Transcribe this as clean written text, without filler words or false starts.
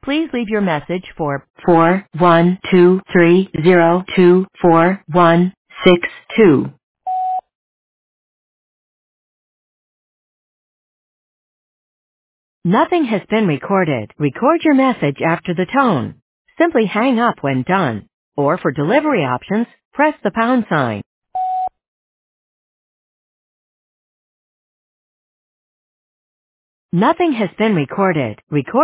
Please leave your message for 41230244162. Nothing has been recorded. Record your message after the tone. Simply hang up when done. Or for delivery options, press the pound sign. Nothing has been recorded. Record